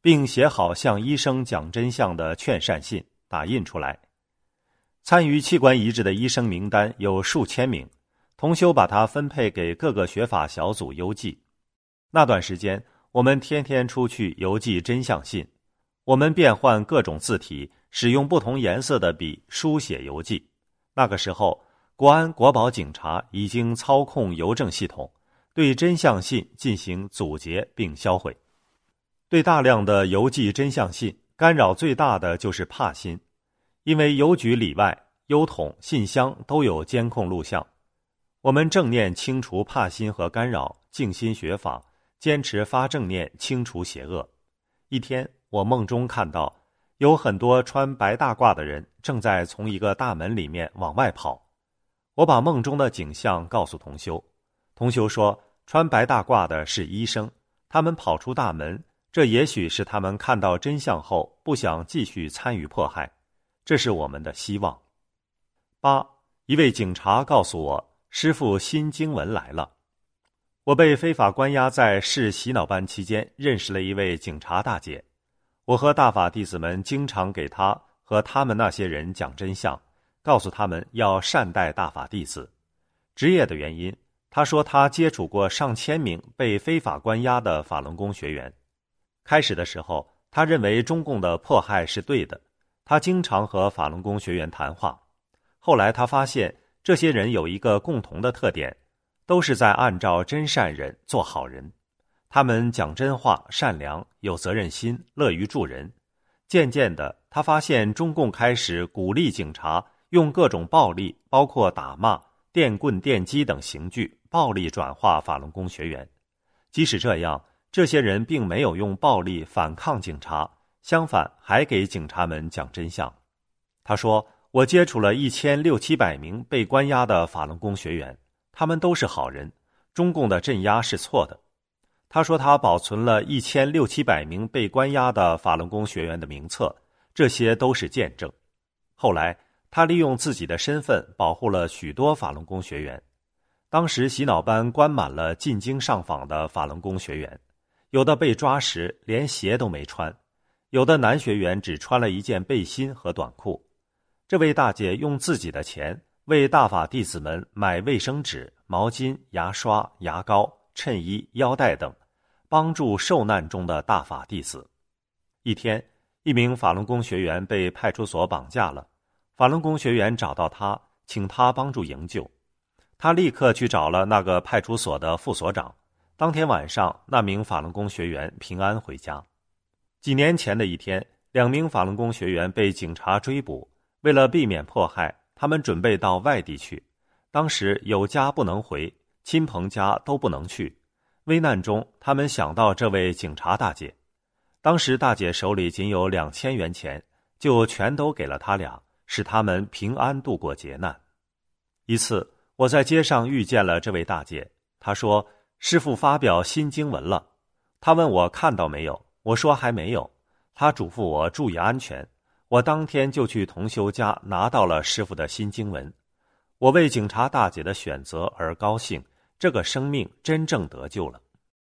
并写好向医生讲真相的劝善信，打印出来。参与器官移植的医生名单有数千名，同修把它分配给各个学法小组邮寄。那段时间，我们天天出去邮寄真相信，我们变换各种字体，使用不同颜色的笔书写邮寄。那个时候，国安国保警察已经操控邮政系统，对真相信进行阻截并销毁。对大量的邮寄真相信，干扰最大的就是帕信，因为邮局里外、邮筒、信箱都有监控录像。我们正念清除帕信和干扰，静心学法，坚持发正念清除邪恶。一天，我梦中看到有很多穿白大褂的人正在从一个大门里面往外跑。我把梦中的景象告诉同修，同修说穿白大褂的是医生，他们跑出大门，这也许是他们看到真相后不想继续参与迫害，这是我们的希望。8. 一位警察告诉我，师父新经文来了。我被非法关押在市洗脑班期间，认识了一位警察大姐。我和大法弟子们经常给她和他们那些人讲真相，告诉他们要善待大法弟子。职业的原因，她说她接触过上千名被非法关押的法轮功学员。开始的时候，她认为中共的迫害是对的，她经常和法轮功学员谈话。后来她发现这些人有一个共同的特点，都是在按照真善忍做好人。他们讲真话，善良，有责任心，乐于助人。渐渐的，他发现中共开始鼓励警察用各种暴力，包括打骂、电棍、电击等刑具，暴力转化法轮功学员。即使这样，这些人并没有用暴力反抗警察，相反还给警察们讲真相。他说，我接触了1600-1700名被关押的法轮功学员，他们都是好人，中共的镇压是错的。他说他保存了1600-1700名被关押的法轮功学员的名册，这些都是见证。后来他利用自己的身份保护了许多法轮功学员。当时洗脑班关满了进京上访的法轮功学员，有的被抓时连鞋都没穿，有的男学员只穿了一件背心和短裤。这位大姐用自己的钱为大法弟子们买卫生纸、毛巾、牙刷、牙膏、衬衣、腰带等，帮助受难中的大法弟子。一天，一名法轮功学员被派出所绑架了，法轮功学员找到他，请他帮助营救。他立刻去找了那个派出所的副所长。当天晚上，那名法轮功学员平安回家。几年前的一天，2名法轮功学员被警察追捕，为了避免迫害，他们准备到外地去。当时有家不能回，亲朋家都不能去。危难中，他们想到这位警察大姐。当时大姐手里仅有2000元钱，就全都给了他俩，使他们平安度过劫难。一次，我在街上遇见了这位大姐，她说，师父发表新经文了。她问我看到没有，我说还没有。她嘱咐我注意安全，我当天就去同修家拿到了师父的新经文。我为警察大姐的选择而高兴，这个生命真正得救了。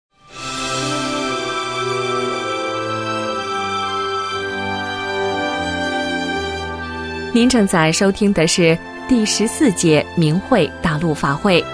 您正在收听的是第14届明慧大陆法会。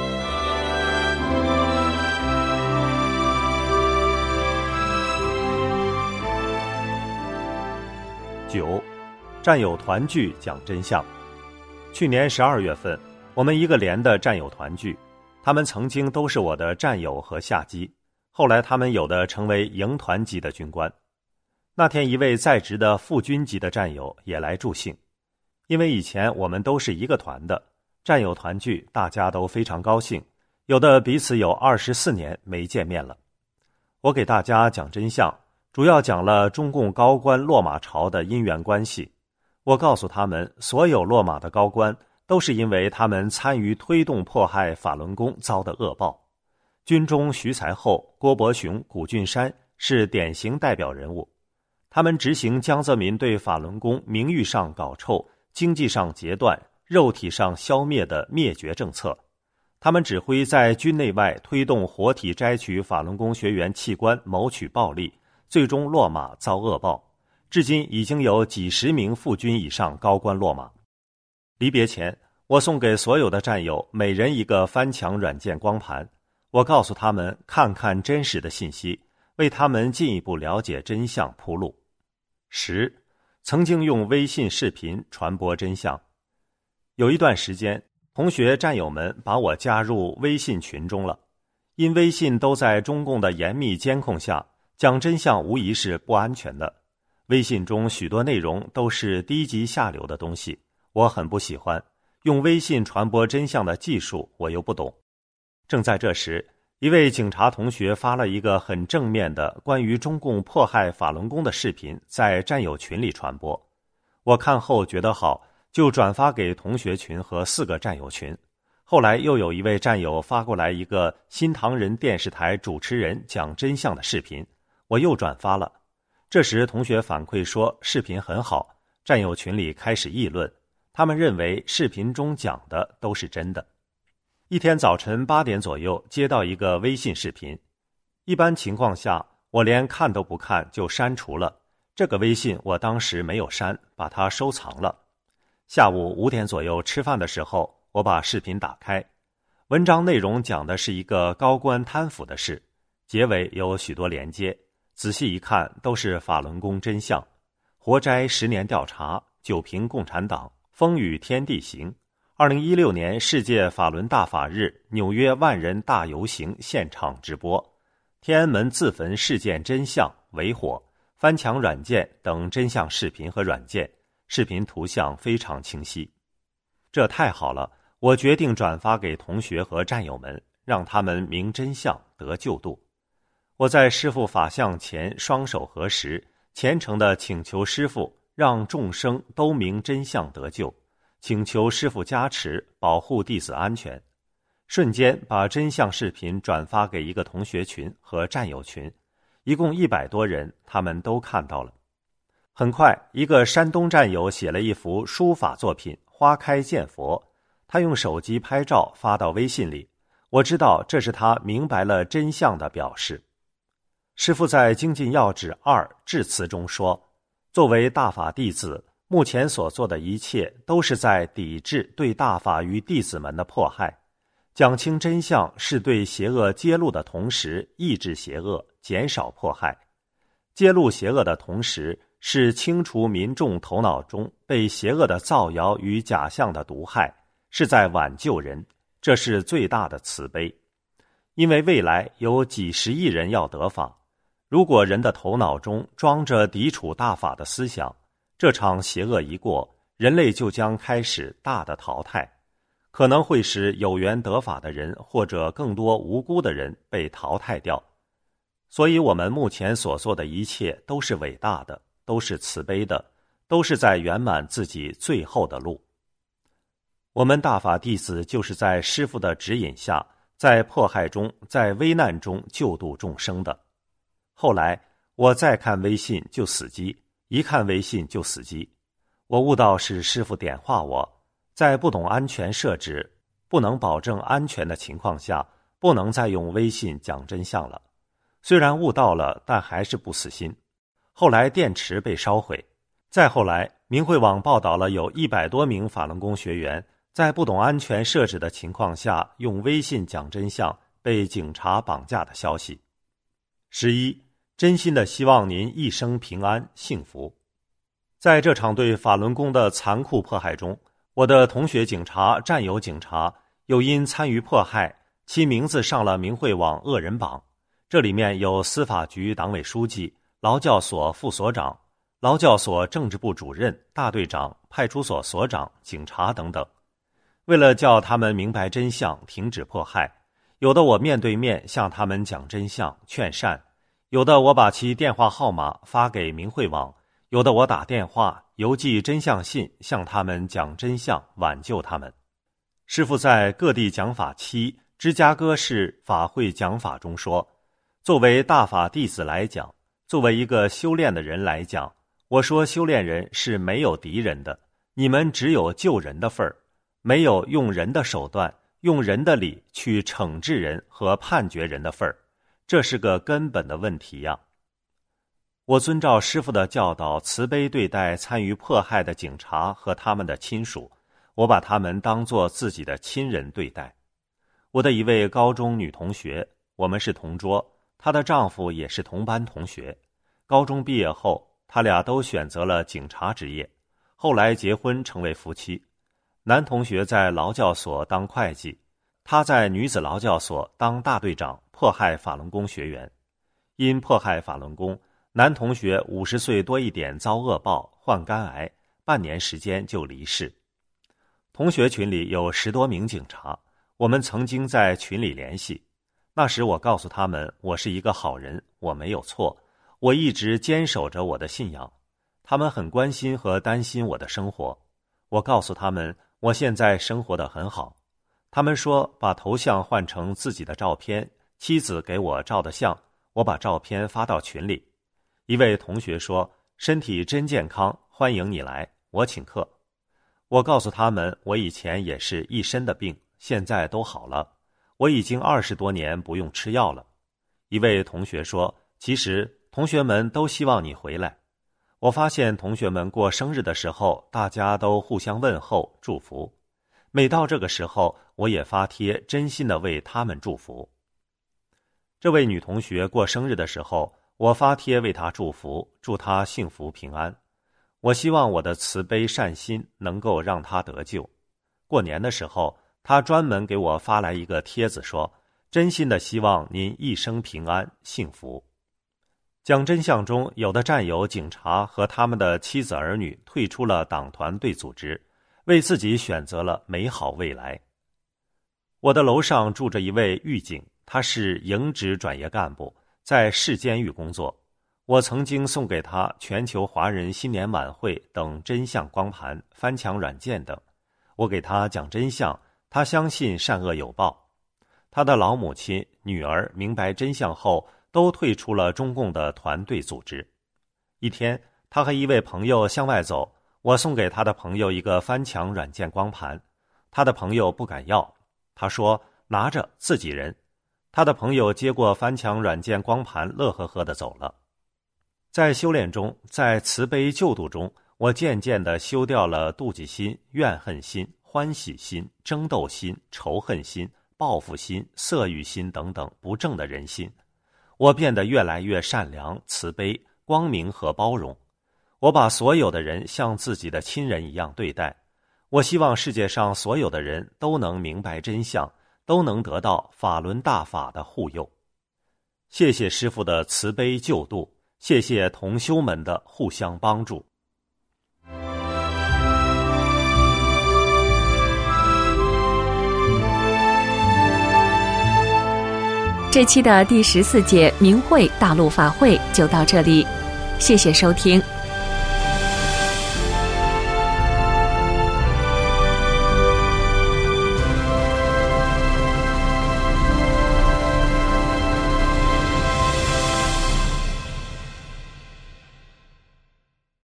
9. 战友团聚讲真相。去年12月份，我们一个连的战友团聚，他们曾经都是我的战友和下级，后来他们有的成为营团级的军官。那天一位在职的副军级的战友也来助兴，因为以前我们都是一个团的，战友团聚大家都非常高兴，有的彼此有24年没见面了。我给大家讲真相，主要讲了中共高官落马潮的因缘关系。我告诉他们，所有落马的高官都是因为他们参与推动迫害法轮功遭的恶报。军中徐才厚、郭伯雄、古俊山是典型代表人物，他们执行江泽民对法轮功名誉上搞臭、经济上截断、肉体上消灭的灭绝政策。他们指挥在军内外推动活体摘取法轮功学员器官，谋取暴利， 最终落马遭恶报。至今已经有几十名副军以上高官落马。离别前，我送给所有的战友每人一个翻墙软件光盘，我告诉他们看看真实的信息，为他们进一步了解真相铺路。10. 曾经用微信视频传播真相。有一段时间，同学战友们把我加入微信群中了，因微信都在中共的严密监控下，讲真相无疑是不安全的。微信中许多内容都是低级下流的东西，我很不喜欢。用微信传播真相的技术我又不懂。正在这时，一位警察同学发了一个很正面的关于中共迫害法轮功的视频，在战友群里传播。我看后觉得好，就转发给同学群和4个战友群。后来又有一位战友发过来一个新唐人电视台主持人讲真相的视频，我又转发了。这时同学反馈说视频很好，战友群里开始议论，他们认为视频中讲的都是真的。一天早晨8点左右接到一个微信视频，一般情况下我连看都不看就删除了，这个微信我当时没有删，把它收藏了。下午5点左右吃饭的时候，我把视频打开，文章内容讲的是一个高官贪腐的事，结尾有许多连接，仔细一看都是法轮功真相。活摘10年调查，九评共产党，风雨天地行。2016年世界法轮大法日纽约万人大游行现场直播，天安门自焚事件真相为火，翻墙软件等真相视频和软件，视频图像非常清晰。这太好了，我决定转发给同学和战友们，让他们明真相得救度。我在师父法像前双手合十，虔诚地请求师父让众生都明真相得救，请求师父加持保护弟子安全。瞬间把真相视频转发给一个同学群和战友群，一共100多人，他们都看到了。很快，一个山东战友写了一幅书法作品《花开见佛》，他用手机拍照发到微信里，我知道这是他明白了真相的表示。师父在《精进要旨2》致辞中说，作为大法弟子，目前所做的一切都是在抵制对大法与弟子们的迫害。讲清真相是对邪恶揭露的同时抑制邪恶，减少迫害。揭露邪恶的同时是清除民众头脑中被邪恶的造谣与假象的毒害，是在挽救人，这是最大的慈悲。因为未来有几十亿人要得法，如果人的头脑中装着抵触大法的思想，这场邪恶一过，人类就将开始大的淘汰，可能会使有缘得法的人或者更多无辜的人被淘汰掉。所以我们目前所做的一切都是伟大的，都是慈悲的，都是在圆满自己最后的路。我们大法弟子就是在师父的指引下，在迫害中，在危难中救度众生的。后来我再看微信就死机，一看微信就死机。我悟到是师父点化我，在不懂安全设置，不能保证安全的情况下，不能再用微信讲真相了。虽然悟到了，但还是不死心。后来电池被烧毁，再后来明慧网报道了有100多名法轮功学员在不懂安全设置的情况下用微信讲真相被警察绑架的消息。11. 真心的希望您一生平安幸福。在这场对法轮功的残酷迫害中，我的同学警察、战友警察又因参与迫害，其名字上了明慧网恶人榜。这里面有司法局党委书记、劳教所副所长、劳教所政治部主任、大队长、派出所所长、警察等等。为了叫他们明白真相，停止迫害，有的我面对面向他们讲真相劝善，有的我把其电话号码发给明慧网，有的我打电话邮寄真相信向他们讲真相，挽救他们。师父在各地讲法期芝加哥市法会讲法中说，作为大法弟子来讲，作为一个修炼的人来讲，我说修炼人是没有敌人的，你们只有救人的份儿，没有用人的手段用人的理去惩治人和判决人的份儿，这是个根本的问题呀。 我遵照师父的教导，慈悲对待参与迫害的警察和他们的亲属，我把他们当作自己的亲人对待。我的一位高中女同学，我们是同桌，她的丈夫也是同班同学。高中毕业后，他俩都选择了警察职业，后来结婚成为夫妻。男同学在劳教所当会计，他在女子劳教所当大队长，迫害法轮功学员。因迫害法轮功，男同学50岁多一点遭恶报，患肝癌，半年时间就离世。同学群里有10多名警察，我们曾经在群里联系。那时我告诉他们，我是一个好人，我没有错，我一直坚守着我的信仰。他们很关心和担心我的生活。我告诉他们，我现在生活得很好。他们说把头像换成自己的照片，妻子给我照的相，我把照片发到群里。一位同学说，身体真健康，欢迎你来，我请客。我告诉他们，我以前也是一身的病，现在都好了，我已经20多年不用吃药了。一位同学说，其实同学们都希望你回来。我发现同学们过生日的时候，大家都互相问候祝福。每到这个时候，我也发帖，真心的为他们祝福。这位女同学过生日的时候，我发帖为她祝福，祝她幸福平安。我希望我的慈悲善心能够让她得救。过年的时候，她专门给我发来一个帖子说，真心的希望您一生平安幸福。讲真相中，有的战友警察和他们的妻子儿女退出了党团队组织，为自己选择了美好未来。我的楼上住着一位狱警，他是营职转业干部，在市监狱工作。我曾经送给他全球华人新年晚会等真相光盘、翻墙软件等。我给他讲真相，他相信善恶有报。他的老母亲、女儿明白真相后，都退出了中共的团队组织。一天，他和一位朋友向外走，我送给他的朋友一个翻墙软件光盘，他的朋友不敢要，他说拿着自己人。他的朋友接过翻墙软件光盘，乐呵呵地走了。在修炼中，在慈悲救度中，我渐渐地修掉了妒忌心、怨恨心、欢喜心、争斗心、仇恨心、报复心、色欲心等等不正的人心。我变得越来越善良、慈悲、光明和包容。我把所有的人像自己的亲人一样对待。我希望世界上所有的人都能明白真相，都能得到法轮大法的护佑。谢谢师父的慈悲救度，谢谢同修们的互相帮助。
这期的第14届明慧大陆法会就到这里，谢谢收听。